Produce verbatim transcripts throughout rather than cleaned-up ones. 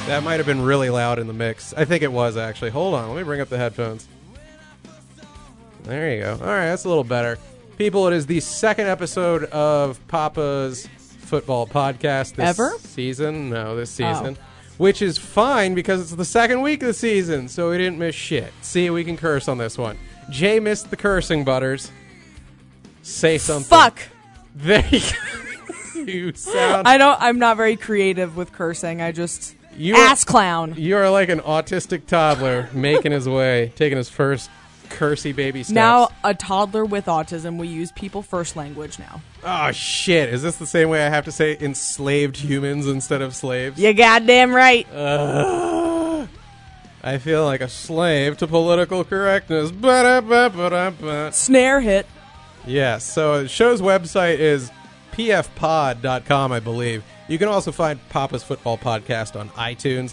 That might have been really loud in the mix. I think it was, actually. Hold on. Let me bring up the headphones. There you go. All right, that's a little better. People, it is the second episode of Papa's Football Podcast this Ever? season. No, this season. Oh. Which is fine because it's the second week of the season, so we didn't miss shit. See, we can curse on this one. Jay missed the cursing, Butters. Say something. Fuck. There you go. You sound... I don't, I'm not very creative with cursing. I just... You ass are, clown. You are like an autistic toddler making his way, taking his first cursey baby steps. Now, a toddler with autism, we use people first language now. Oh, shit. Is this the same way I have to say enslaved humans instead of slaves? You goddamn right. Uh, I feel like a slave to political correctness. Ba-da-ba-ba-da-ba. Snare hit. Yes. So the show's website is p f pod dot com, I believe. You can also find Papa's Football Podcast on iTunes.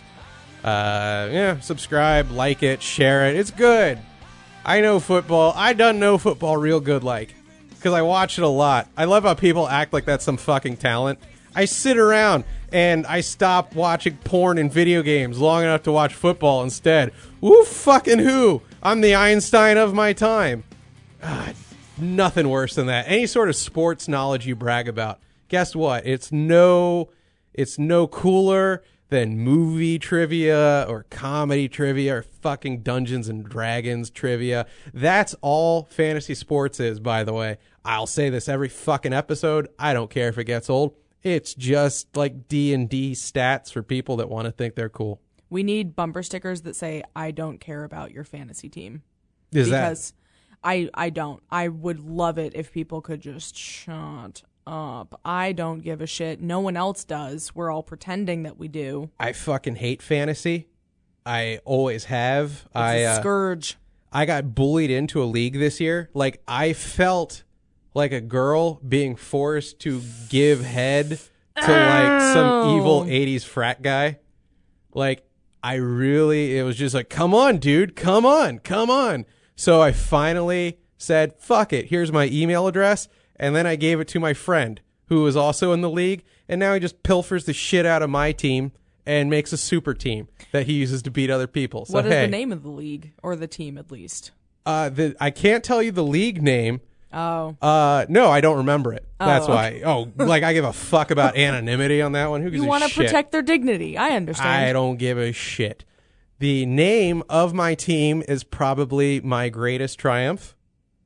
Uh, yeah, subscribe, like it, share it. It's good. I know football. I done know football real good, like, because I watch it a lot. I love how people act like that's some fucking talent. I sit around and I stop watching porn and video games long enough to watch football instead. Woo fucking who? I'm the Einstein of my time. God, nothing worse than that. Any sort of sports knowledge you brag about. Guess what? It's no, it's no cooler than movie trivia or comedy trivia or fucking Dungeons and Dragons trivia. That's all fantasy sports is, by the way. I'll say this every fucking episode. I don't care if it gets old. It's just like D and D stats for people that want to think they're cool. We need bumper stickers that say, I don't care about your fantasy team. Is because that? I, I don't. I would love it if people could just shut up. I don't give a shit. No one else does. We're all pretending that we do. I fucking hate fantasy. I always have. It's I, a uh, scourge. I got bullied into a league this year. Like, I felt like a girl being forced to give head to like some evil eighties frat guy. Like, I really, it was just like, come on, dude, come on, come on. So I finally said, fuck it, here's my email address. And then I gave it to my friend who was also in the league. And now he just pilfers the shit out of my team and makes a super team that he uses to beat other people. So, what is hey, the name of the league? Or the team, at least? Uh, the, I can't tell you the league name. Oh. Uh, no, I don't remember it. Oh, That's okay. why. Oh, like I give a fuck about anonymity on that one. Who gives You a want to shit? protect their dignity. I understand. I don't give a shit. The name of my team is probably my greatest triumph.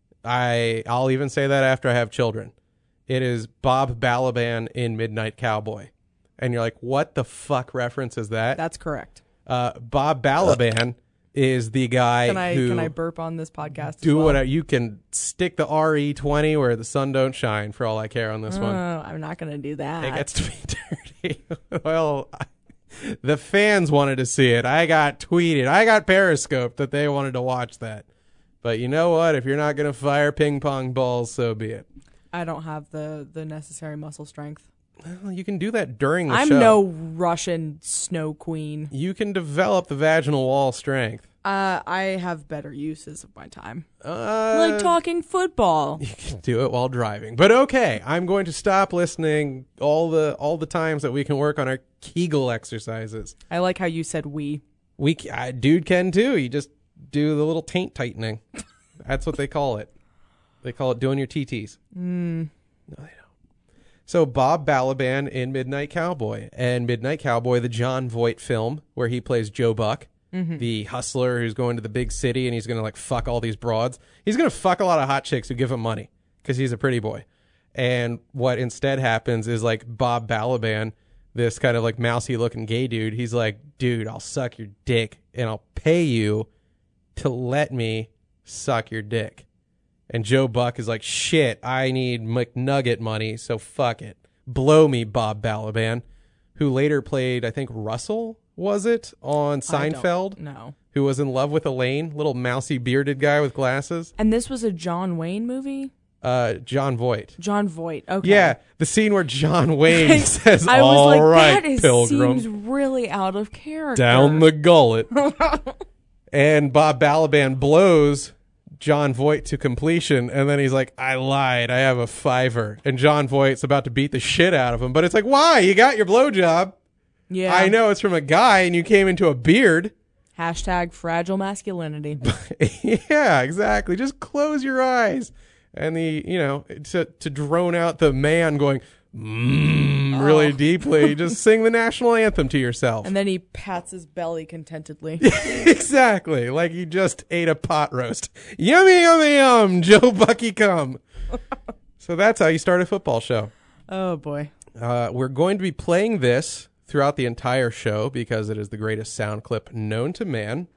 I, I'll even say that after I have children. It is Bob Balaban in Midnight Cowboy. And you're like, what the fuck reference is that? That's correct. Uh, Bob Balaban is the guy Can I who... can I burp on this podcast? Do as well? whatever. You can stick the R E twenty where the sun don't shine for all I care on this Oh, one. I'm not going to do that. It gets to be dirty. Well, I, the fans wanted to see it. I got tweeted. I got Periscope that they wanted to watch that. But you know what? If you're not going to fire ping pong balls, so be it. I don't have the, the necessary muscle strength. Well, you can do that during the I'm show. no Russian snow queen. You can develop the vaginal wall strength. Uh, I have better uses of my time. Uh, Like talking football. You can do it while driving. But okay, I'm going to stop listening all the all the times that we can work on our Kegel exercises. I like how you said we. We, uh, dude can too. You just do the little taint tightening. That's what they call it. They call it doing your T Ts. Mm. No, they don't. So Bob Balaban in Midnight Cowboy. And Midnight Cowboy, the John Voight film, where he plays Joe Buck, mm-hmm. the hustler who's going to the big city and he's going to like fuck all these broads. He's going to fuck a lot of hot chicks who give him money because he's a pretty boy. And what instead happens is like Bob Balaban, this kind of like mousy looking gay dude, he's like, dude, I'll suck your dick and I'll pay you to let me suck your dick. And Joe Buck is like, shit, I need McNugget money, so fuck it. Blow me, Bob Balaban, who later played, I think, Russell, was it, on Seinfeld? No. Who was in love with Elaine, little mousy bearded guy with glasses. And this was a John Wayne movie? Uh, John Voight. John Voight, okay. Yeah, the scene where John Wayne says, I all was like, right, that is, Pilgrim. seems really out of character. Down the gullet. And Bob Balaban blows John Voight to completion, and then he's like, I lied, I have a fiver. And John Voight's about to beat the shit out of him, but it's like, why? You got your blowjob. Yeah. I know it's from a guy and you came into a beard. Hashtag fragile masculinity. Yeah, exactly. Just close your eyes. And the, you know, to, to drone out the man going, mmm, really Oh. deeply, just sing the national anthem to yourself. And then he pats his belly contentedly. Exactly. Like you just ate a pot roast. Yummy, yummy, yum. Joe Bucky come. So that's how you start a football show. Oh, boy. Uh, we're going to be playing this throughout the entire show because it is the greatest sound clip known to man.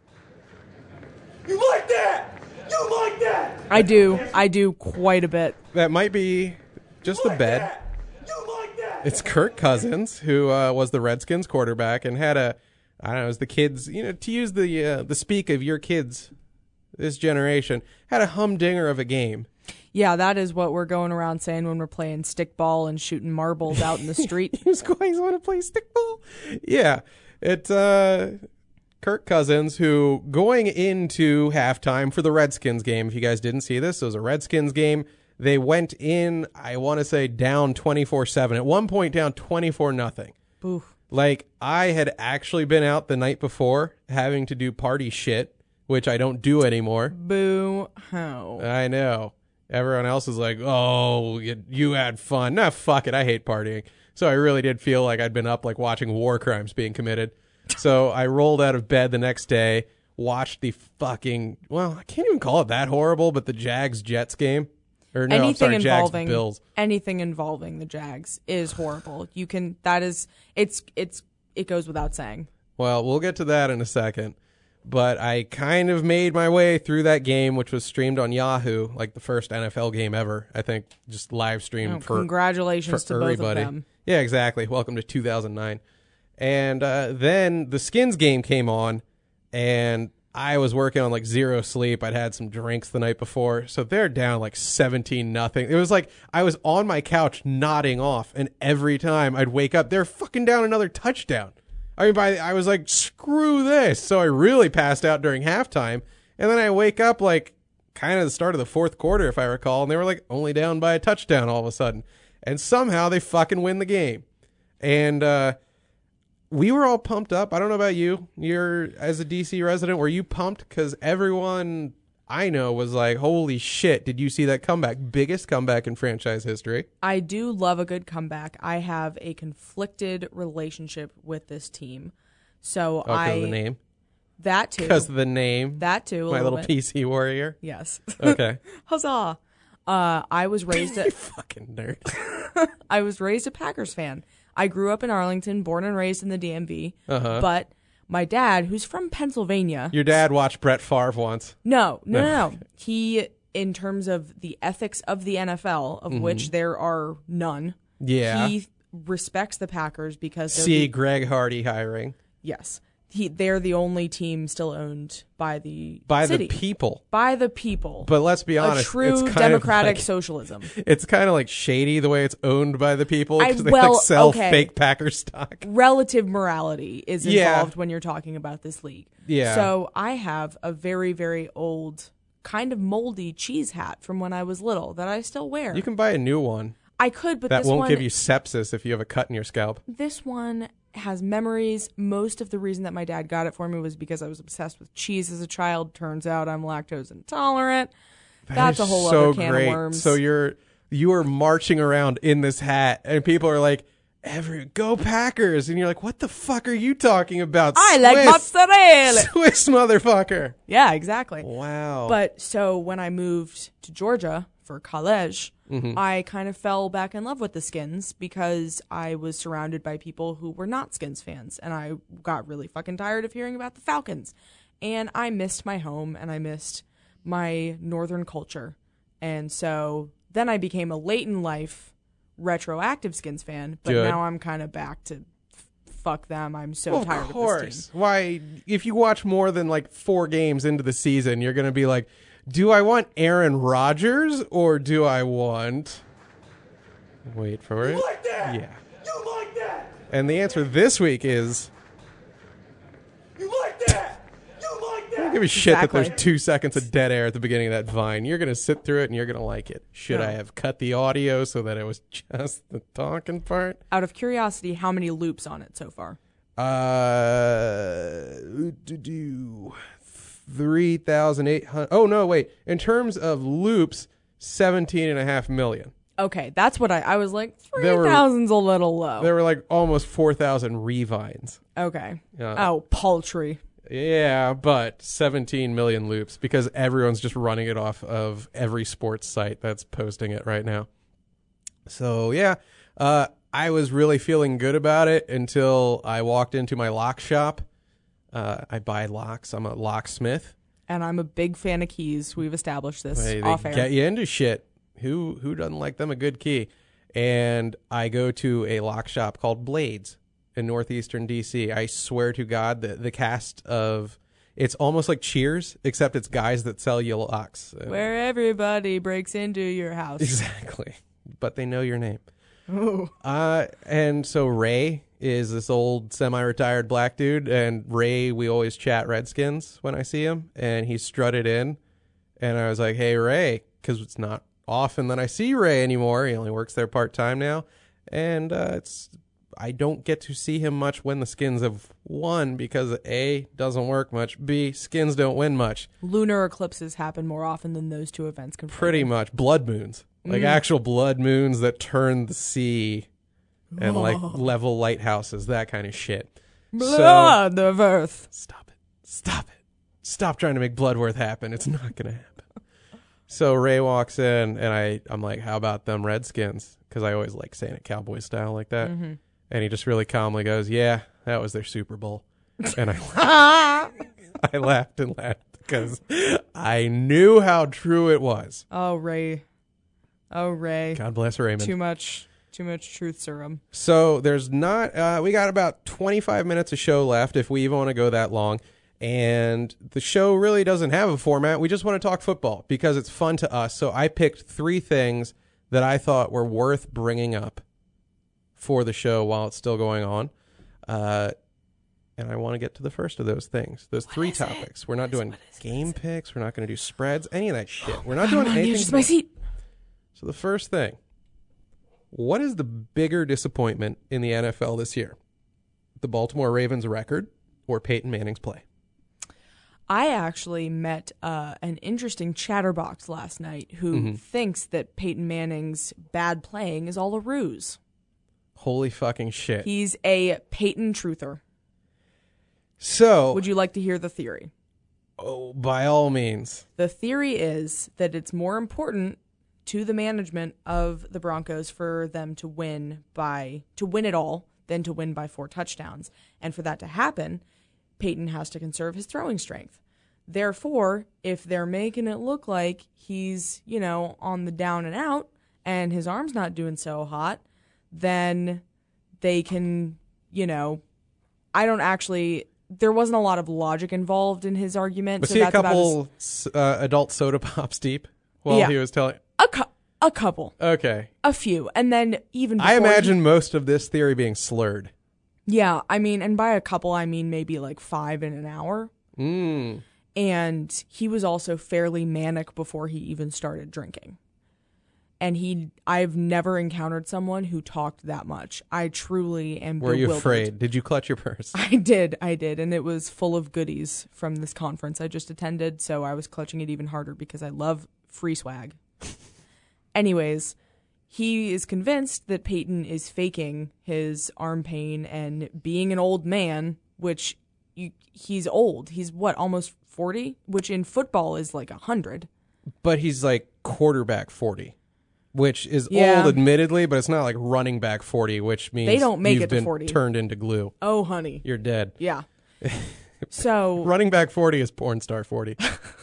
You like that? You like that? I do. I do quite a bit. That might be just the Like bed. that? You like that? It's Kirk Cousins, who uh, was the Redskins quarterback and had a, I don't know, it was the kids, you know, to use the uh, the speak of your kids, this generation, had a humdinger of a game. Yeah, that is what we're going around saying when we're playing stickball and shooting marbles out in the street. Who's going to want to play stickball? Yeah, it's uh, Kirk Cousins, who going into halftime for the Redskins game, if you guys didn't see this, it was a Redskins game. They went in, I want to say, down twenty-four seven. At one point, down twenty-four nothing. Oof. Like, I had actually been out the night before having to do party shit, which I don't do anymore. Boo ho. I know. Everyone else is like, oh, you, you had fun. Nah, fuck it. I hate partying. So I really did feel like I'd been up like watching war crimes being committed. So I rolled out of bed the next day, watched the fucking, well, I can't even call it that horrible, but the Jags-Jets game. Or no, I'm anything sorry, involving Jags-Bills. anything involving the Jags is horrible. You can that is it's it's it goes without saying. Well, we'll get to that in a second. But I kind of made my way through that game, which was streamed on Yahoo, like the first N F L game ever. I think just live streamed Oh, for congratulations for to both everybody. of them. Yeah, exactly. Welcome to two thousand nine. And uh, then the Skins game came on, and I was working on like zero sleep. I'd had some drinks the night before, so they're down like seventeen nothing. It was like I was on my couch nodding off, and every time I'd wake up, they're fucking down another touchdown. I mean, by I was like, screw this. So I really passed out during halftime, and then I wake up like kind of the start of the fourth quarter, if I recall, and they were like only down by a touchdown all of a sudden, and somehow they fucking win the game. And uh, we were all pumped up. I don't know about you. You're, as a D C resident, were you pumped? Because everyone I know was like, holy shit, did you see that comeback? Biggest comeback in franchise history. I do love a good comeback. I have a conflicted relationship with this team. So Oh, I because of the name? that too. Because of the name? That too. A My little little bit. P C warrior? Yes. Okay. Huzzah. Uh, I was raised You a fucking nerd. I was raised a Packers fan. I grew up in Arlington, born and raised in the D M V. Uh-huh. But my dad, who's from Pennsylvania, Your dad watched Brett Favre once. no, no, No. no, no. He, in terms of the ethics of the N F L, of which there are none, Mm-hmm. Yeah. he respects the Packers because they're See the, Greg Hardy hiring. yes, he they're the only team still owned by the By city. the people. by the people. But let's be a honest. true it's kind democratic of like, socialism. It's kind of like shady the way it's owned by the people. I- Because they well, like sell okay. fake Packer stock. Relative morality is Yeah. involved when you're talking about this league. Yeah. So I have a very, very old, kind of moldy cheese hat from when I was little that I still wear. You can buy a new one. I could, but That this won't one, give you sepsis if you have a cut in your scalp. this one has memories. Most of the reason that my dad got it for me was because I was obsessed with cheese as a child. Turns out I'm lactose intolerant. That That's is a whole so other can great. of worms. So you're you are marching around in this hat, and people are like, "Every go Packers!" And you're like, "What the fuck are you talking about?" I like Swiss- mozzarella. Swiss motherfucker. Yeah, exactly. Wow. But so when I moved to Georgia for college, Mm-hmm. I kind of fell back in love with the Skins because I was surrounded by people who were not Skins fans. And I got really fucking tired of hearing about the Falcons. And I missed my home and I missed my northern culture. And so then I became a late in life retroactive Skins fan. But Good. now I'm kind of back to f- fuck them. I'm so Well, tired of of course. this team. Why? If you watch more than like four games into the season, you're gonna be like, "Do I want Aaron Rodgers or do I want?" Wait for it. You like that? Yeah. You like that? And the answer this week is, You like that? You like I don't that? give a shit that Exactly. there's two seconds of dead air at the beginning of that vine. You're gonna sit through it and you're gonna like it. Should No. I have cut the audio so that it was just the talking part? Out of curiosity, how many loops on it so far? Uh, do, do, three thousand eight hundred. Oh, no, wait. In terms of loops, seventeen and a half million. Okay, that's what I, I was like, There were- three thousand's a little low. There were like almost four thousand revines. Okay. Yeah. Oh, paltry. Yeah, but seventeen million loops because everyone's just running it off of every sports site that's posting it right now. So, yeah, uh, I was really feeling good about it until I walked into my lock shop. Uh, I buy locks. I'm a locksmith. And I'm a big fan of keys. We've established this They, they off air. get you into shit. Who who doesn't like them a good key? And I go to a lock shop called Blades in northeastern D C. I swear to God, the, the cast of, it's almost like Cheers, except it's guys that sell you locks. Where everybody breaks into your house. Exactly. But they know your name. Ooh. Uh, and so Ray is this old semi-retired black dude, and Ray, we always chat Redskins when I see him, and he strutted in, and I was like, hey, Ray, because it's not often that I see Ray anymore. He only works there part-time now, and uh, it's I don't get to see him much when the Skins have won because A, doesn't work much, B, Skins don't win much. Lunar eclipses happen more often than those two events confirmed. Pretty much. Blood moons. Like Mm. actual blood moons that turn the sea and like level lighthouses, that kind of shit. Blood of Earth. Stop it. Stop it. Stop trying to make Bloodworth happen. It's not going to happen. So Ray walks in, and I, I'm like, how about them Redskins? Because I always like saying it cowboy style like that. Mm-hmm. And he just really calmly goes, yeah, that was their Super Bowl. And I, I laughed and laughed because I knew how true it was. Oh, Ray. Oh, Ray. God bless Raymond. Too much, too much truth serum. So there's not, uh, we got about twenty-five minutes of show left if we even want to go that long. And the show really doesn't have a format. We just want to talk football because it's fun to us. So I picked three things that I thought were worth bringing up for the show while it's still going on. Uh, and I want to get to the first of those things. Those What three is it? topics. We're not What is- doing what is it? game picks. We're not going to do spreads, any of that shit. We're not doing Come on, anything. you just my seat. So the first thing, what is the bigger disappointment in the N F L this year? The Baltimore Ravens record or Peyton Manning's play? I actually met uh, an interesting chatterbox last night who Mm-hmm. thinks that Peyton Manning's bad playing is all a ruse. Holy fucking shit. He's a Peyton truther. So, Would you like to hear the theory? oh, by all means. The theory is that it's more important to the management of the Broncos for them to win by to win it all than to win by four touchdowns. And for that to happen, Peyton has to conserve his throwing strength. Therefore, if they're making it look like he's, you know, on the down and out and his arm's not doing so hot, then they can, you know, I don't actually there wasn't a lot of logic involved in his argument. Was so he a that's about as- couple s- uh, adult soda pops deep while Yeah. he was telling? A, cu- a couple, Okay. a few, and then even I before he- imagine most of this theory being slurred. yeah, I mean, and by a couple, I mean maybe like five in an hour. Mm. And he was also fairly manic before he even started drinking. And he, I've never encountered someone who talked that much. I truly am Were you bewildered. afraid? Did you clutch your purse? I did, I did, and it was full of goodies from this conference I just attended, so I was clutching it even harder because I love free swag. Anyways, he is convinced that Peyton is faking his arm pain and being an old man, which you, he's old. He's what, almost forty? Which in football is like one hundred. But he's like quarterback forty, which is Yeah. old, admittedly, but it's not like running back forty, which means They don't make you've it to been forty. turned into glue. Oh, honey. You're dead. Yeah. So, Running back forty is porn star forty.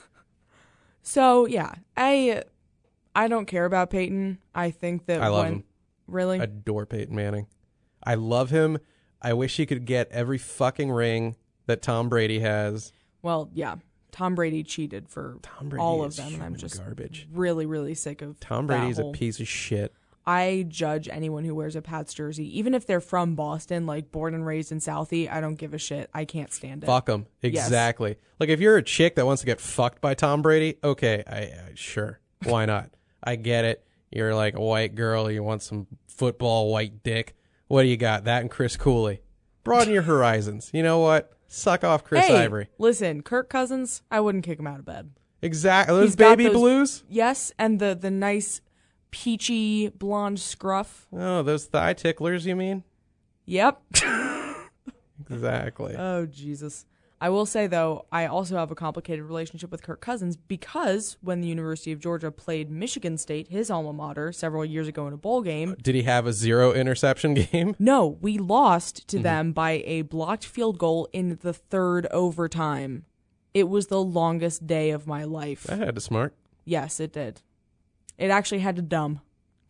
so yeah, I I don't care about Peyton. I think that I love when him. really Adore Peyton Manning. I love him. I wish he could get every fucking ring that Tom Brady has. well, yeah. Tom Brady cheated for Tom Brady all of is them, and I'm human just garbage. really, really sick of Tom that Brady's a whole- piece of shit. I judge anyone who wears a Pats jersey, even if they're from Boston, like born and raised in Southie. I don't give a shit. I can't stand it. Fuck him. Yes. Exactly. Like if you're a chick that wants to get fucked by Tom Brady, okay, I, I sure. Why not? I get it. You're like a white girl. You want some football white dick. What do you got? That and Chris Cooley. Broaden your horizons. You know what? Suck off Chris Hey, Ivory. listen, Kirk Cousins, I wouldn't kick him out of bed. Exactly. Those He's got baby those- blues? Yes, and the the nice peachy blonde scruff. Oh, those thigh ticklers, you mean? Yep. Exactly. Oh, Jesus. I will say, though, I also have a complicated relationship with Kirk Cousins because when the University of Georgia played Michigan State, his alma mater, several years ago in a bowl game, Did he have a zero interception game? no, we lost to Mm-hmm. them by a blocked field goal in the third overtime. It was the longest day of my life. That had to smart. Yes, it did. It actually had to dumb.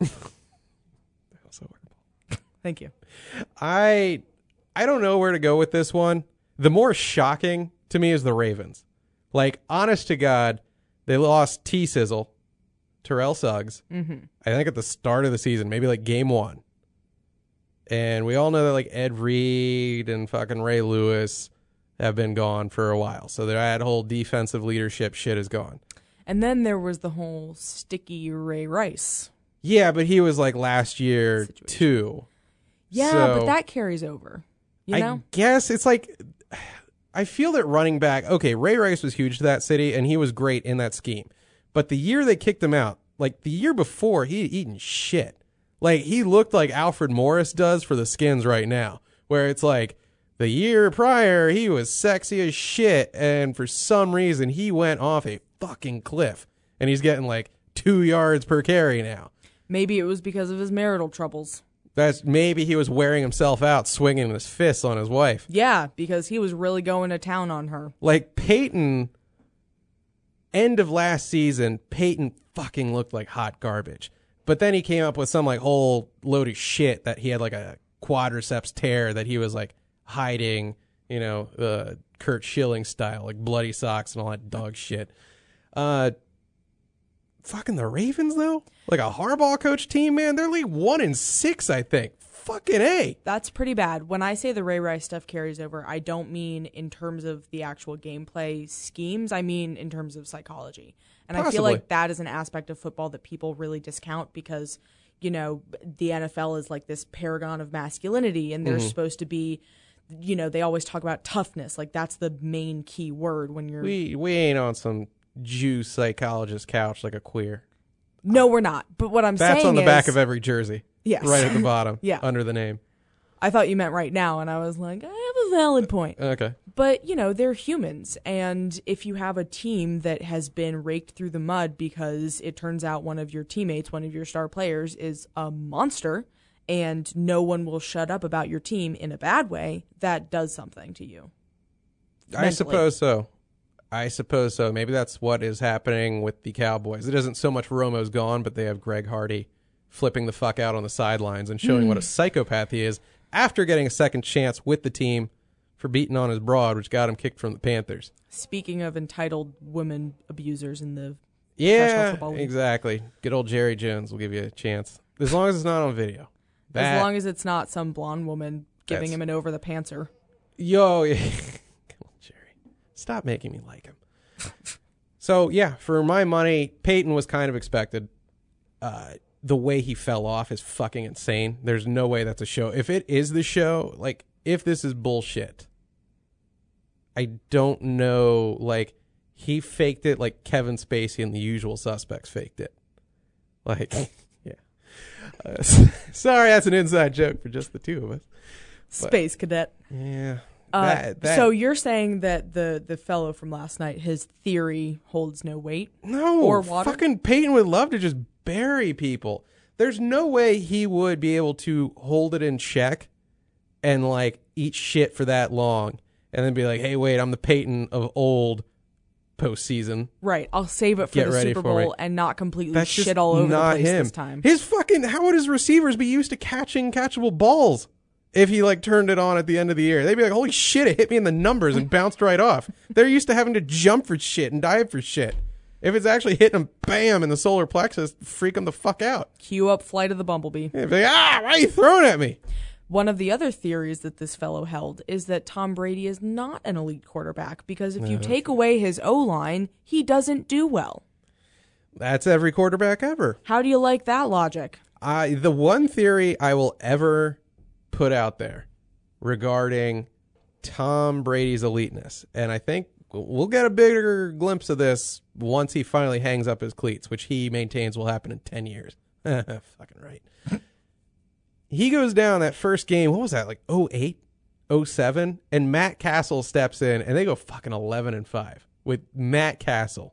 So Thank you. I I don't know where to go with this one. The more shocking to me is the Ravens. Like, honest to God, they lost T-Sizzle, Terrell Suggs, Mm-hmm. I think at the start of the season, maybe like game one. And we all know that like Ed Reed and fucking Ray Lewis have been gone for a while. So that whole defensive leadership shit is gone. And then there was the whole sticky Ray Rice. Yeah, but he was like last year Situation. too. Yeah, So- but that carries over. You I know? guess it's like, I feel that running back, okay, Ray Rice was huge to that city and he was great in that scheme. But the year they kicked him out, like the year before, he had eaten shit. Like he looked like Alfred Morris does for the Skins right now, where it's like the year prior, he was sexy as shit. And for some reason, he went off a fucking cliff and he's getting like two yards per carry now. Maybe it was because of his marital troubles. That's maybe he was wearing himself out, swinging his fists on his wife. Yeah, because he was really going to town on her. Like Peyton, end of last season, Peyton fucking looked like hot garbage. But then he came up with some like whole load of shit that he had like a quadriceps tear that he was like hiding, you know, uh, Kurt Schilling style, like bloody socks and all that dog shit. Uh, fucking the Ravens though, like a Harbaugh coach team, man, they're like one in six, I think. Fucking A. That's pretty bad. When I say the Ray Rice stuff carries over, I don't mean in terms of the actual gameplay schemes. I mean in terms of psychology. And I feel Possibly. like that is an aspect of football that people really discount because, you know, the N F L is like this paragon of masculinity and they're supposed to be, you know, they always talk about toughness. Like that's the main key word when you're... We we ain't on some Jew psychologist couch like a queer. No, we're not. But what I'm That's saying on the is... back of every jersey. Yes. Right at the bottom. Yeah. Under the name. I thought you meant right now, and I was like, I have a valid point. Okay. But, you know, they're humans. And if you have a team that has been raked through the mud because it turns out one of your teammates, one of your star players, is a monster, and no one will shut up about your team in a bad way, that does something to you. I Mentally. suppose so. I suppose so. Maybe that's what is happening with the Cowboys. It isn't so much Romo's gone, but they have Greg Hardy flipping the fuck out on the sidelines and showing Hmm. what a psychopath he is after getting a second chance with the team for beating on his broad, which got him kicked from the Panthers. Speaking of entitled women abusers in the Professional Yeah, football league. exactly. Good old Jerry Jones will give you a chance. As long as it's not on video. That, as long as it's not some blonde woman giving That's- him an over the pantser. Yo, yeah. Come on, Jerry. Stop making me like him. So, yeah, for my money, Peyton was kind of expected. Uh, the way he fell off is fucking insane. There's no way that's a show. If it is the show, like, if this is bullshit, I don't know. Like, he faked it like Kevin Spacey and The Usual Suspects faked it. Like, yeah. Uh, sorry, that's an inside joke for just the two of us. Space cadet. Yeah. Uh, That- that- So you're saying that the the fellow from last night, his theory holds no weight? No, Or water? fucking Peyton would love to just bury people. There's no way he would be able to hold it in check and like eat shit for that long and then be like, hey, wait, I'm the Peyton of old postseason. Right. I'll save it for Get the ready Super for me. Bowl and not completely That's shit just all over not the place him. this time. His fucking, how would his receivers be used to catching catchable balls if he like turned it on at the end of the year? They'd be like, holy shit, it hit me in the numbers and bounced right off. They're used to having to jump for shit and dive for shit. If it's actually hitting him, bam, in the solar plexus, freak him the fuck out. Cue up Flight of the Bumblebee. They'd be like, ah, why are you throwing at me? One of the other theories that this fellow held is that Tom Brady is not an elite quarterback because if you take away his O-line, he doesn't do well. That's every quarterback ever. How do you like that logic? I the one theory I will ever put out there regarding Tom Brady's eliteness. And I think we'll get a bigger glimpse of this once he finally hangs up his cleats, which he maintains will happen in ten years. Fucking right. He goes down that first game. What was that? Like oh eight, oh seven, and Matt Castle steps in and they go fucking eleven and five with Matt Castle.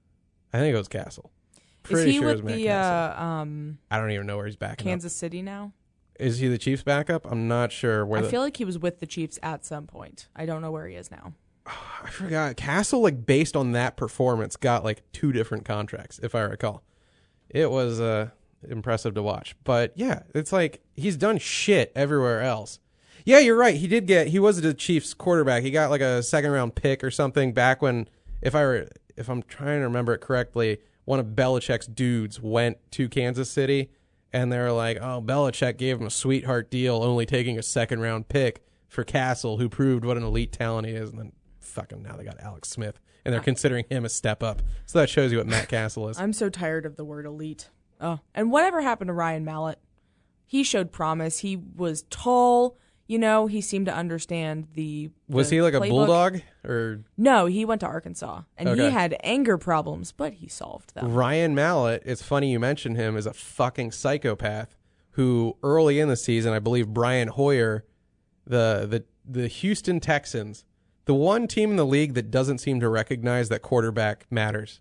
I think it was Castle. Pretty Is he sure with it was Matt the Castle. uh, um, I don't even know where he's backing Kansas up. City now? Is he the Chiefs backup? I'm not sure where I the, feel like he was with the Chiefs at some point. I don't know where he is now. I forgot. Castle, like, based on that performance, got like two different contracts, if I recall. It was uh, impressive to watch. But yeah, it's like he's done shit everywhere else. Yeah, you're right. He did get, he was the Chiefs quarterback. He got like a second round pick or something back when, if I were, if I'm trying to remember it correctly, one of Belichick's dudes went to Kansas City and they were like, oh, Belichick gave him a sweetheart deal, only taking a second round pick for Castle, who proved what an elite talent he is. And then fucking now they got Alex Smith and they're considering him a step up. So that shows you what Matt Castle is. I'm so tired of the word elite. Oh, and whatever happened to Ryan Mallett? He showed promise. He was tall. You know, he seemed to understand the. Was the he like playbook. a bulldog or No, he went to Arkansas and Okay. he had anger problems, but he solved them. Ryan Mallett? It's funny you mentioned him, is a fucking psychopath who early in the season, I believe Brian Hoyer, the the the Houston Texans, the one team in the league that doesn't seem to recognize that quarterback matters.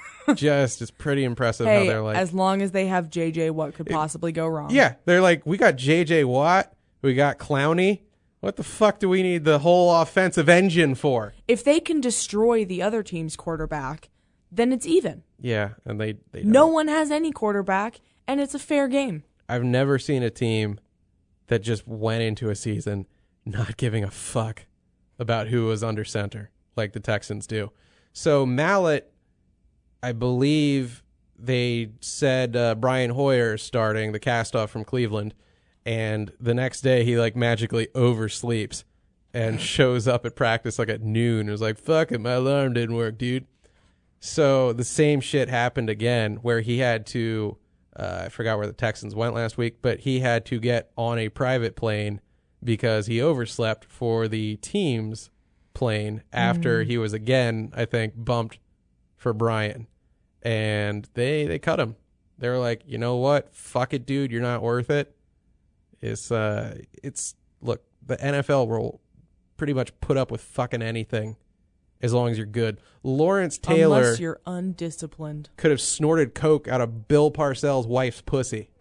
Just it's pretty impressive Hey, how they're like, as long as they have J J, what could possibly go wrong? yeah, they're like, we got J J Watt, we got Clowney. What the fuck do we need the whole offensive engine for? If they can destroy the other team's quarterback, then it's even. Yeah, and they, they No don't. one has any quarterback, and it's a fair game. I've never seen a team that just went into a season not giving a fuck about who was under center like the Texans do. So Mallett, I believe they said uh, Brian Hoyer is starting, the cast-off from Cleveland, and the next day he like magically oversleeps and shows up at practice like at noon. It was like, fuck it, my alarm didn't work, dude. So the same shit happened again where he had to, uh, I forgot where the Texans went last week, but he had to get on a private plane because he overslept for the team's plane after he was again, I think, bumped for Brian. And they, they cut him. They were like, you know what? Fuck it, dude. You're not worth it. It's, uh, it's, look, the N F L will pretty much put up with fucking anything as long as you're good. Lawrence Taylor Unless you're undisciplined. could have snorted coke out of Bill Parcells' wife's pussy.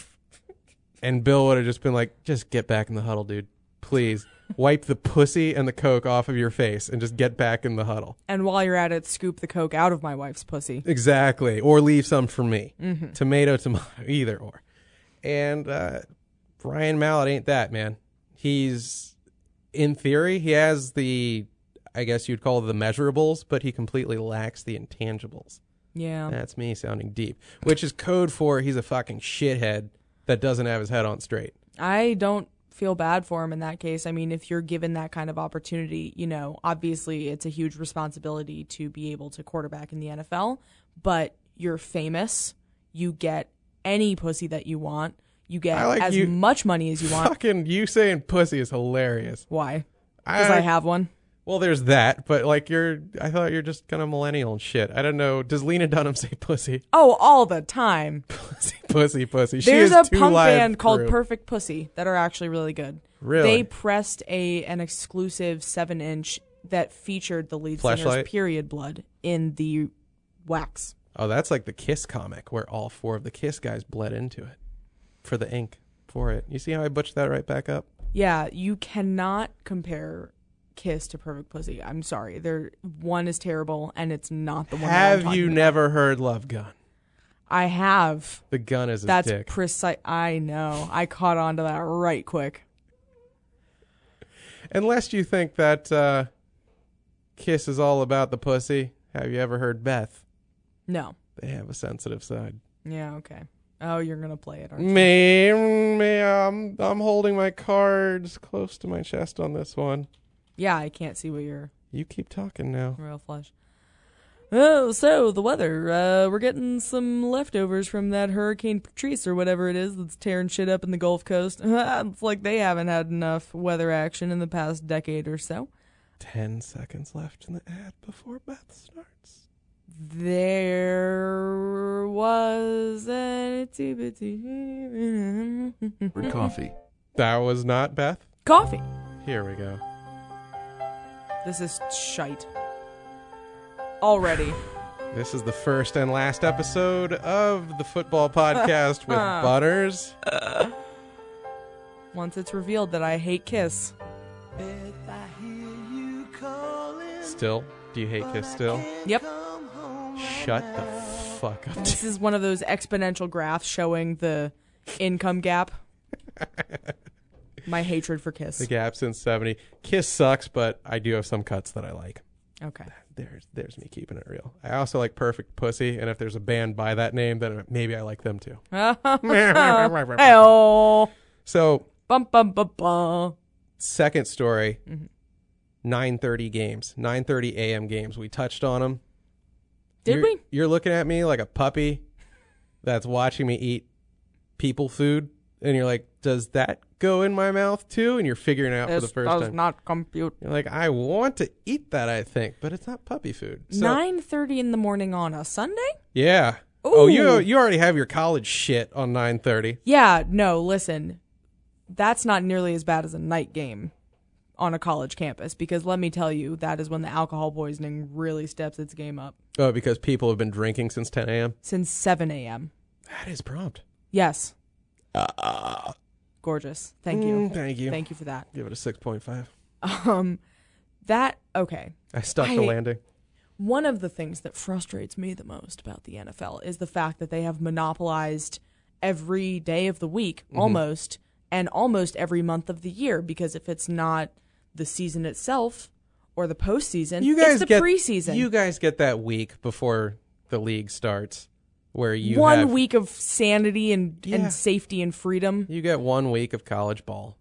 And Bill would have just been like, just get back in the huddle, dude. Please. Wipe the pussy and the coke off of your face and just get back in the huddle. And while you're at it, scoop the coke out of my wife's pussy. Exactly. Or leave some for me. Mm-hmm. Tomato, tomato, either or. And uh, Brian Mallett ain't that, man. He's, in theory, he has the, I guess you'd call it the measurables, but he completely lacks the intangibles. Yeah. That's me sounding deep, which is code for he's a fucking shithead that doesn't have his head on straight. I don't feel bad for him in that case. I mean, if you're given that kind of opportunity, you know, obviously it's a huge responsibility to be able to quarterback in the N F L, but you're famous. You get any pussy that you want. You get I like as you- much money as you want. Fucking you saying pussy is hilarious. Why? Because I have one. Well, there's that, but like you're, I thought you're just kind of millennial and shit. I don't know. Does Lena Dunham say pussy? Oh, all the time. Pussy, pussy, pussy. She There's is a too punk live band called crew. Perfect Pussy that are actually really good. Really? They pressed a an exclusive seven inch that featured the lead singer's Fleshlight? period blood in the wax. Oh, that's like the Kiss comic where all four of the Kiss guys bled into it for the ink for it. You see how I butched that right back up? Yeah, you cannot compare Kiss to Perfect Pussy. I'm sorry. They're one is terrible and it's not the one that I'm Have talking you about. never heard Love Gun? I have. The gun is his That's dick. precise. I know. I caught on to that right quick. Unless you think that uh, Kiss is all about the pussy, have you ever heard Beth? No. They have a sensitive side. Yeah, okay. Oh, you're going to play it, aren't you? Me, me, I'm, I'm holding my cards close to my chest on this one. Yeah, I can't see what you're You keep talking now. real flush. Oh, so the weather. Uh, we're getting some leftovers from that Hurricane Patrice or whatever it is that's tearing shit up in the Gulf Coast. It's like they haven't had enough weather action in the past decade or so. Ten seconds left in the ad before Beth starts. There was a itty bitty For coffee. That was not Beth. coffee. Here we go. This is shite. Already. This is the first and last episode of the football podcast with Butters. Once it's revealed that I hate Kiss. Still? Do you hate Kiss still? Yep. Shut the fuck up. This is one of those exponential graphs showing the income gap. My hatred for Kiss. The gap since seventy. Kiss sucks, but I do have some cuts that I like. Okay. There's there's me keeping it real. I also like Perfect Pussy, and if there's a band by that name, then maybe I like them too. Hey-oh. So, Bum, bum, bum, bum. second story, Mm-hmm. nine thirty games, nine thirty a.m. games. We touched on them. Did you're, we? You're looking at me like a puppy that's watching me eat people food, and you're like, does that go in my mouth too? And you're figuring it out This for the first does time. not compute. You're like, I want to eat that, I think, but it's not puppy food. So, nine thirty in the morning on a Sunday? yeah. Oh, you Ooh. you already have your college shit on nine thirty. Yeah, no, listen. That's not nearly as bad as a night game on a college campus, because let me tell you, that is when the alcohol poisoning really steps its game up. Oh, because people have been drinking since ten a.m.? Since seven a.m. That is prompt. Yes. Uh, Gorgeous. Thank you. mm, thank you. Thank you for that. Give it a six point five. Um, that, okay. I stuck I- the landing. One of the things that frustrates me the most about the N F L is the fact that they have monopolized every day of the week, Mm-hmm. almost, and almost every month of the year, because if it's not the season itself or the postseason, You guys it's the get preseason. You guys get that week before the league starts, where you one have, week of sanity and, Yeah. and safety and freedom. You get one week of college ball.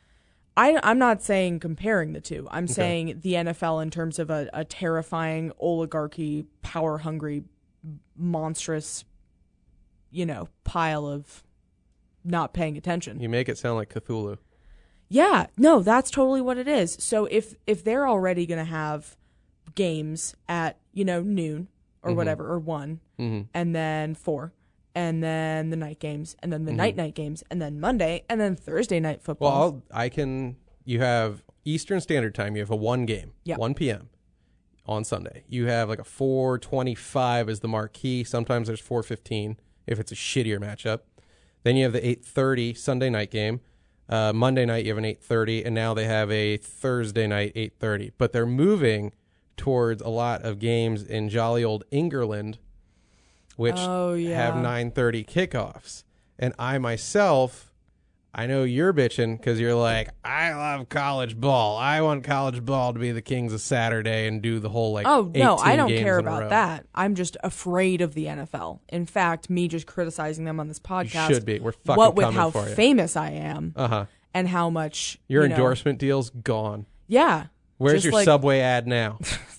I, I'm not saying comparing the two. I'm saying the N F L in terms of a, a terrifying oligarchy, power-hungry, monstrous, you know, pile of not paying attention. You make it sound like Cthulhu. Yeah, no, that's totally what it is. So if if they're already going to have games at, you know, noon or Mm-hmm. whatever, or one, Mhm. and then four, and then the night games, and then the night night games, and then Monday, and then Thursday night football. Well, I'll, I can. You have Eastern Standard Time. You have a one game, Yeah. one p.m. on Sunday. You have like a four twenty-five as the marquee. Sometimes there's four fifteen if it's a shittier matchup. Then you have the eight thirty Sunday night game. Uh, Monday night you have an eight thirty, and now they have a Thursday night eight thirty. But they're moving towards a lot of games in jolly old England, which Oh, yeah. have nine thirty kickoffs. And I myself, I know you're bitching because you're like, I love college ball. I want college ball to be the kings of Saturday and do the whole like. Oh, no, I eighteen don't games care in a row. about that. I'm just afraid of the N F L. In fact, me just criticizing them on this podcast. should be. We're fucking what with coming how for you. famous I am Uh huh. and how much Your you know, endorsement deal's gone. Yeah. Where's just your like Subway ad now?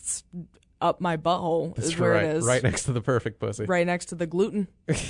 up my butthole That's is where right, it is. right next to the perfect pussy. Right next to the gluten.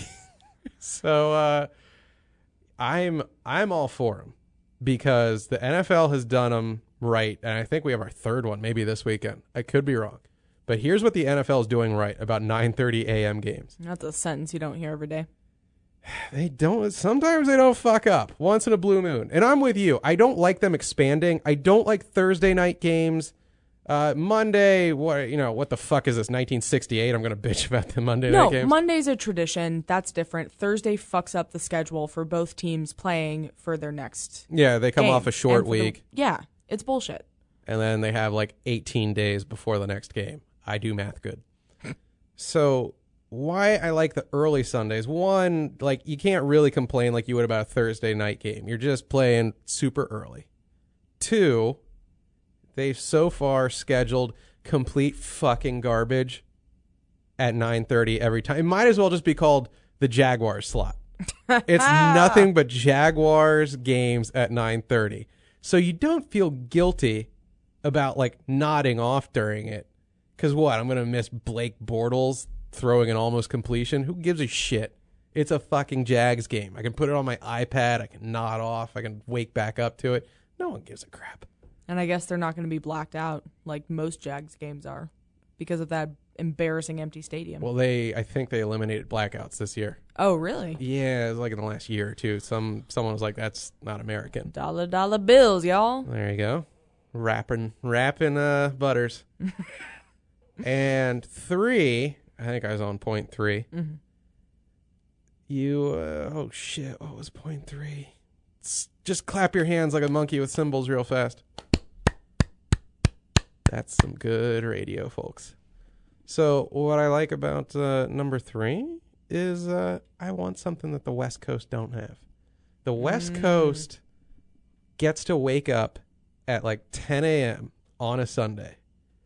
So uh, I'm I'm all for them because the N F L has done them right, and I think we have our third one maybe this weekend. I could be wrong, but here's what the N F L is doing right about nine thirty a.m. games. That's a sentence you don't hear every day. They don't. Sometimes they don't fuck up. Once in a blue moon, and I'm with you. I don't like them expanding. I don't like Thursday night games. Uh, Monday, what you know? What the fuck is this? nineteen sixty-eight. I'm gonna bitch about the Monday No, night games. Monday's a tradition. That's different. Thursday fucks up the schedule for both teams playing for their next yeah, they come game. off a short And for the- week. yeah, it's bullshit. And then they have like eighteen days before the next game. I do math good. So why I like the early Sundays, one, like you can't really complain like you would about a Thursday night game. You're just playing super early. Two, they've so far scheduled complete fucking garbage at nine thirty every time. It might as well just be called the Jaguars slot. It's nothing but Jaguars games at nine thirty. So you don't feel guilty about like nodding off during it Because what? I'm going to miss Blake Bortles throwing an almost completion? Who gives a shit? It's a fucking Jags game. I can put it on my iPad. I can nod off. I can wake back up to it. No one gives a crap. And I guess they're not going to be blacked out like most Jags games are because of that embarrassing empty stadium. Well, they, I think they eliminated blackouts this year. Oh, really? Yeah, it was like in the last year or two. Some someone was like, "That's not American." Dollar dollar bills, y'all. There you go, rapping, rapping, uh, butters. And three, I think I was on point three. Mm-hmm. You, uh, oh shit, what was point three? S- just clap your hands like a monkey with cymbals real fast. That's some good radio, folks. So what I like about uh, number three is uh, I want something that the West Coast don't have. The West mm. Coast gets to wake up at like ten a.m. on a Sunday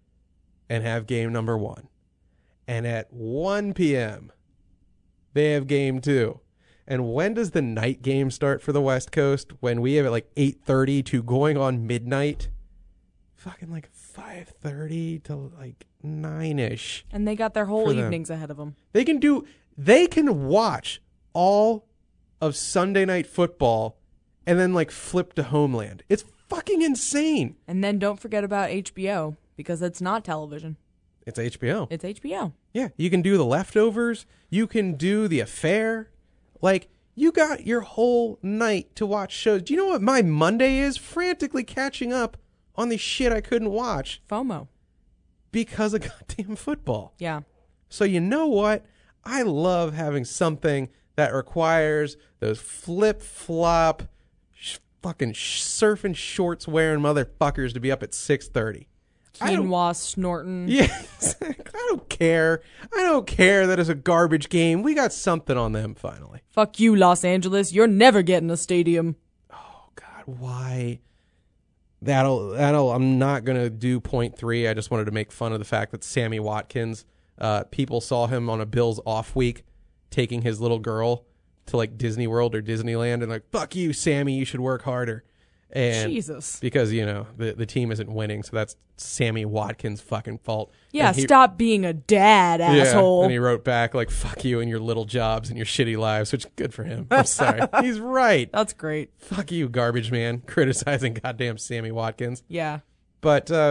and have game number one. And at one p.m., they have game two. And when does the night game start for the West Coast? When we have it like eight thirty to going on midnight? Fucking like five thirty to like nine-ish. And they got their whole evenings ahead of them. They can do, they can watch all of Sunday Night Football and then like flip to Homeland. It's fucking insane. And then don't forget about H B O because it's not television. It's H B O. It's H B O. Yeah, you can do The Leftovers. You can do The Affair. Like, you got your whole night to watch shows. Do you know what my Monday is? Frantically catching up on the shit I couldn't watch. FOMO. Because of goddamn football. Yeah. So you know what? I love having something that requires those flip-flop, sh- fucking sh- surfing shorts wearing motherfuckers to be up at six thirty. Quinoa snorting. Yes. I don't care. I don't care that it's a garbage game. We got something on them finally. Fuck you, Los Angeles. You're never getting a stadium. Oh, God. Why? That'll, that'll, I'm not going to do point three. I just wanted to make fun of the fact that Sammy Watkins, uh, people saw him on a Bills off week taking his little girl to like Disney World or Disneyland and like, fuck you, Sammy, you should work harder. And Jesus. Because, you know, the, the team isn't winning, so that's Sammy Watkins' fucking fault. Yeah, he, stop being a dad, asshole. Yeah, and he wrote back, like, fuck you and your little jobs and your shitty lives, which good for him. I'm sorry. He's right. That's great. Fuck you, garbage man, criticizing goddamn Sammy Watkins. Yeah. But, uh,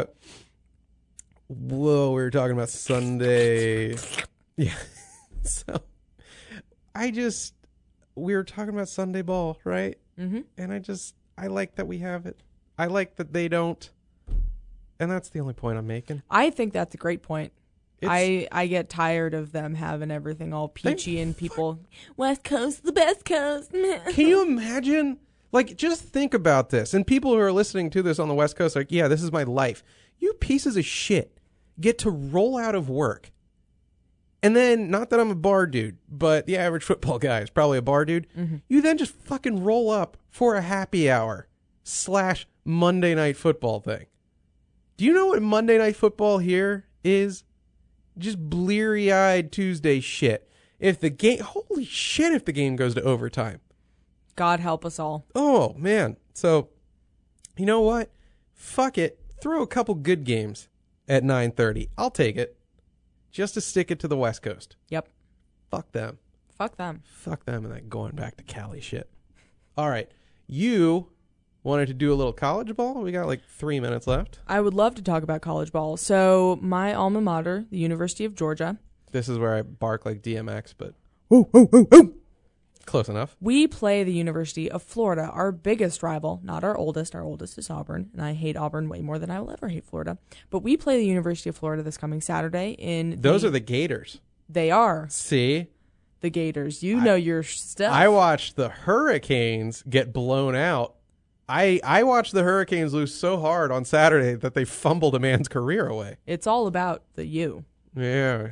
whoa, we were talking about Sunday. Yeah. So, I just, we were talking about Sunday ball, right? Mm-hmm. And I just, I like that we have it. I like that they don't. And that's the only point I'm making. I think that's a great point. It's, I, I get tired of them having everything all peachy and people, West Coast, the best coast. Can you imagine? Like, just think about this. And people who are listening to this on the West Coast are like, yeah, this is my life. You pieces of shit get to roll out of work. And then, not that I'm a bar dude, but the average football guy is probably a bar dude. Mm-hmm. You then just fucking roll up for a happy hour slash Monday Night Football thing. Do you know what Monday Night Football here is? Just bleary-eyed Tuesday shit. If the game, holy shit, if the game goes to overtime. God help us all. Oh, man. So, you know what? Fuck it. Throw a couple good games at nine thirty. I'll take it. Just to stick it to the West Coast. Yep. Fuck them. Fuck them. Fuck them and that going back to Cali shit. All right. You wanted to do a little college ball? We got like three minutes left. I would love to talk about college ball. So my alma mater, the University of Georgia. This is where I bark like D M X, but ooh, ooh, ooh, ooh. Close enough. We play the University of Florida, our biggest rival, not our oldest. Our oldest is Auburn, and I hate Auburn way more than I will ever hate Florida. But we play the University of Florida this coming Saturday. In Those the, are the Gators. They are. See? The Gators. You know I, your stuff. I watched the Hurricanes get blown out. I I watched the Hurricanes lose so hard on Saturday that they fumbled a man's career away. It's all about the you. Yeah.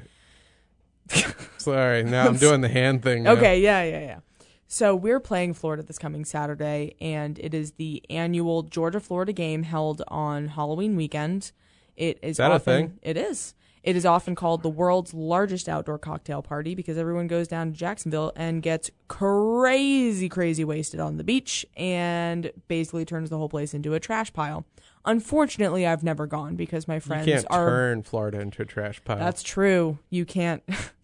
Sorry, now I'm doing the hand thing now. Okay, yeah, yeah, yeah. So we're playing Florida this coming Saturday, and it is the annual Georgia-Florida game held on Halloween weekend. It is, is that often, a thing? It is. It is often called the world's largest outdoor cocktail party because everyone goes down to Jacksonville and gets crazy, crazy wasted on the beach and basically turns the whole place into a trash pile. Unfortunately, I've never gone because my friends you can't are... turn Florida into a trash pile. That's true. You can't...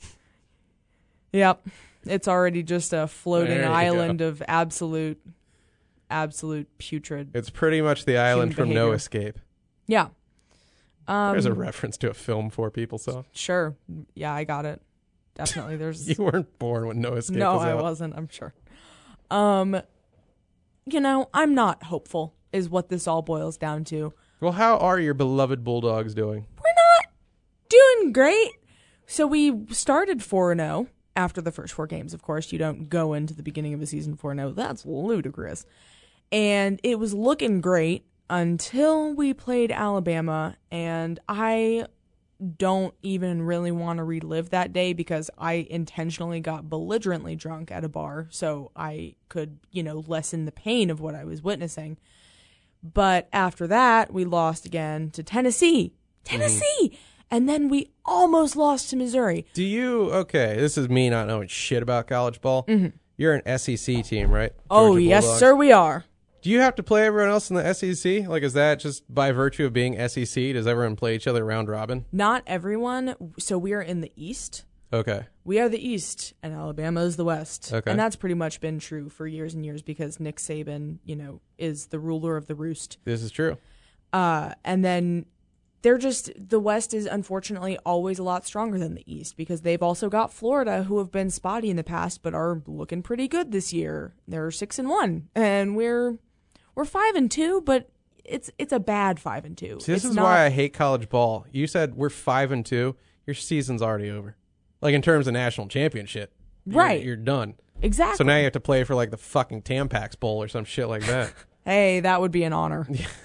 Yep. It's already just a floating There you island go. of absolute, absolute putrid. It's pretty much the island from behavior. No Escape. Yeah. Um, There's a reference to a film four people saw. Sure. Yeah, I got it. Definitely. There's... You weren't born when No Escape No, was I out. wasn't, I'm sure. Um, you know, I'm not hopeful, is what this all boils down to. Well, how are your beloved Bulldogs doing? We're not doing great. So we started four and oh after the first four games, of course. You don't go into the beginning of a season four and oh. That's ludicrous. And it was looking great until we played Alabama, and I don't even really want to relive that day because I intentionally got belligerently drunk at a bar so I could, you know, lessen the pain of what I was witnessing. But after that, we lost again to Tennessee. Tennessee! Mm-hmm. And then we almost lost to Missouri. Do you, okay, this is me not knowing shit about college ball. Mm-hmm. You're an S E C team, right? Oh, Georgia yes, Bulldogs. sir, we are. Do you have to play everyone else in the S E C? Like, is that just by virtue of being S E C? Does everyone play each other round robin? Not everyone. So we are in the East. Okay. We are the East, and Alabama is the West. Okay. And that's pretty much been true for years and years because Nick Saban, you know, is the ruler of the roost. This is true. Uh, and then they're just, the West is unfortunately always a lot stronger than the East because they've also got Florida, who have been spotty in the past but are looking pretty good this year. They're six and one, and we're we're five and two, but it's it's a bad five and two. See, this it's is not, why I hate college ball. You said we're five and two. Your season's already over. Like in terms of national championship, you're, Right. You're done. exactly. So now you have to play for like the fucking Tampax Bowl or some shit like that. Hey, that would be an honor.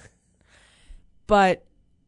But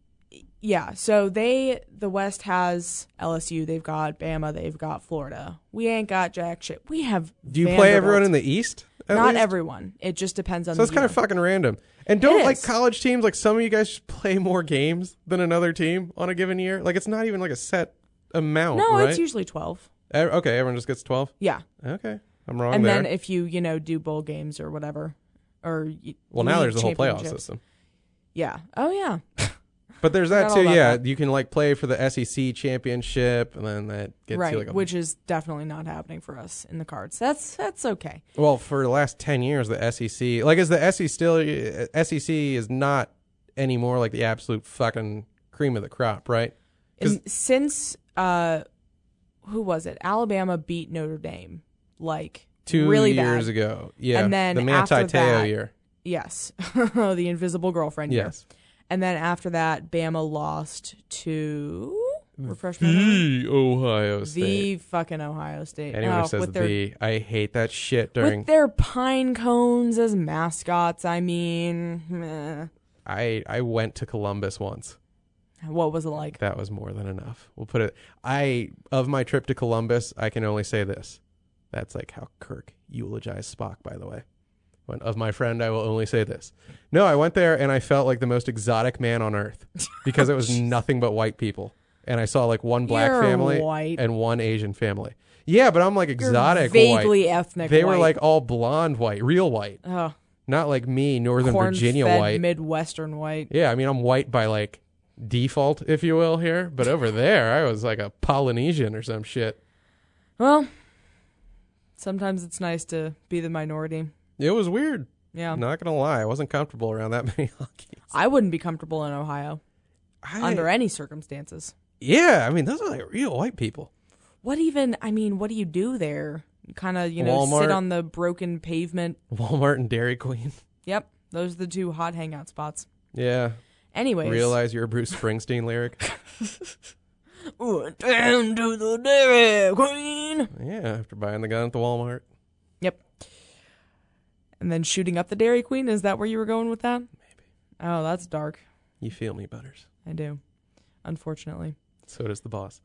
yeah, so they the West has L S U, they've got Bama, they've got Florida. We ain't got jack shit. We have Do you play Vanderbilt. everyone in the East? at Not least? everyone. It just depends on So the it's kind year. of fucking random. And don't It like is. college teams, like some of you guys just play more games than another team on a given year? Like it's not even like a set amount, No, right? it's usually twelve. E- Okay, everyone just gets twelve? Yeah. Okay, I'm wrong And there. then if you, you know, do bowl games or whatever or y- well, now league there's a whole playoff championships. system. Yeah. Oh yeah. But there's that Forgot too, all about yeah. that. You can like play for the S E C championship, and then that gets right, you like a which is definitely not happening for us in the cards. That's that's okay. well for the last ten years. The S E C, like, is the S E C still S E C is not anymore like the absolute fucking cream of the crop, right? 'Cause- And since uh, who was it? Alabama beat Notre Dame like Two really years bad. ago, yeah. And then the Manti after Te'o that- year, Yes, the invisible girlfriend. year. yes. And then after that, Bama lost to refresh my memory. The Ohio State. The fucking Ohio State. Anyone Oh, who says with their, the, I hate that shit during. with their pine cones as mascots. I mean, meh. I I went to Columbus once. What was it like? That was more than enough. We'll put it. I of my trip to Columbus, I can only say this. That's like how Kirk eulogized Spock, by the way. When, of my friend, I will only say this. No, I went there and I felt like the most exotic man on earth because it was nothing but white people, and I saw like one black You're family white. and one Asian family. Yeah, but I'm like You're exotic vaguely white. ethnic. They were white. like all blonde white, real white, oh, not like me, Northern Virginia corn-fed white. Midwestern white. Yeah, I mean, I'm white by like default, if you will, here. But over there, I was like a Polynesian or some shit. Well, sometimes it's nice to be the minority. It was weird. Yeah. Not gonna lie, I wasn't comfortable around that many Huskies. I wouldn't be comfortable in Ohio I, under any circumstances. yeah, I mean, those are like real white people. What even, I mean, what do you do there? Kind of, you know, Walmart. sit on the broken pavement. Walmart and Dairy Queen. Yep. Those are the two hot hangout spots. Yeah. Anyways. Realize you're a Bruce Springsteen lyric. Went down to the Dairy Queen. Yeah, after buying the gun at the Walmart. Yep. And then shooting up the Dairy Queen. Is that where you were going with that? Maybe. Oh, that's dark. You feel me, Butters. I do. Unfortunately. So does the boss.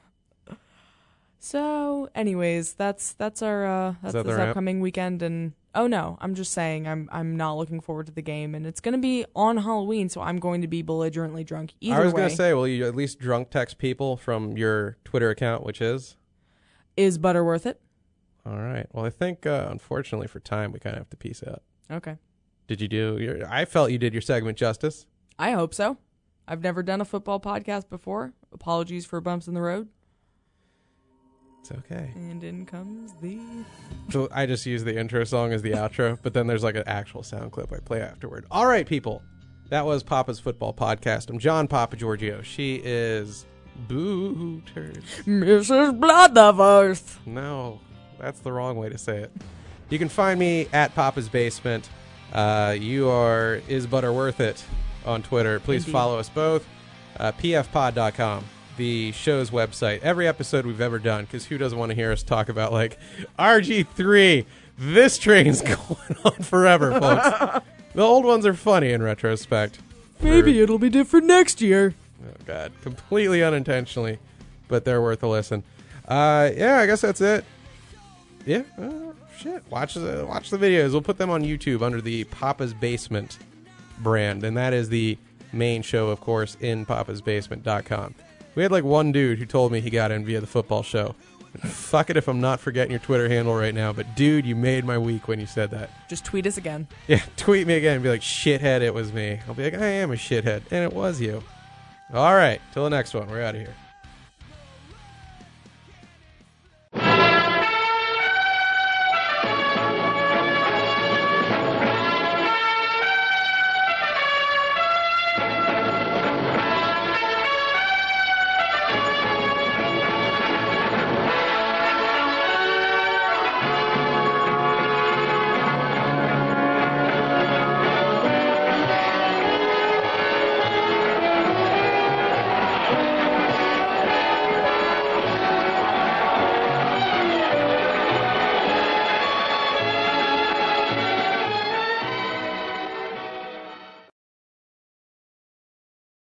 So, anyways, that's that's our uh, that's that the this wrap? upcoming weekend, and Oh no, I'm just saying I'm I'm not looking forward to the game, and it's going to be on Halloween, so I'm going to be belligerently drunk either way. I was going to say, will you at least drunk text people from your Twitter account, which is? Is butter worth it? All right. Well, I think, uh, unfortunately for time, we kind of have to peace out. Okay. Did you do your... I felt you did your segment justice. I hope so. I've never done a football podcast before. Apologies for bumps in the road. It's okay. And in comes the... So I just use the intro song as the outro, but then there's like an actual sound clip I play afterward. All right, people. That was Papa's Football Podcast. I'm John Papa Giorgio. She is Boo Turd. Missus Bloodlovers. No, that's the wrong way to say it. You can find me at Papa's Basement. Uh, you are Is Butter Worth It on Twitter. Please Indeed. follow us both. Uh, P F pod dot com. The show's website. Every episode we've ever done, because who doesn't want to hear us talk about, like, R G three, this train's going on forever, folks. The old ones are funny in retrospect. Maybe it'll be different next year. Oh, God. Completely unintentionally, but they're worth a listen. Uh, yeah, I guess that's it. Yeah, uh, shit. Watch the, watch the videos. We'll put them on YouTube under the Papa's Basement brand, and that is the main show, of course, in papas basement dot com. We had like one dude who told me he got in via the football show. Fuck it if I'm not forgetting your Twitter handle right now, but dude, you made my week when you said that. Just tweet us again. Yeah, tweet me again and be like, shithead, it was me. I'll be like, I am a shithead, and it was you. All right, till the next one. We're out of here.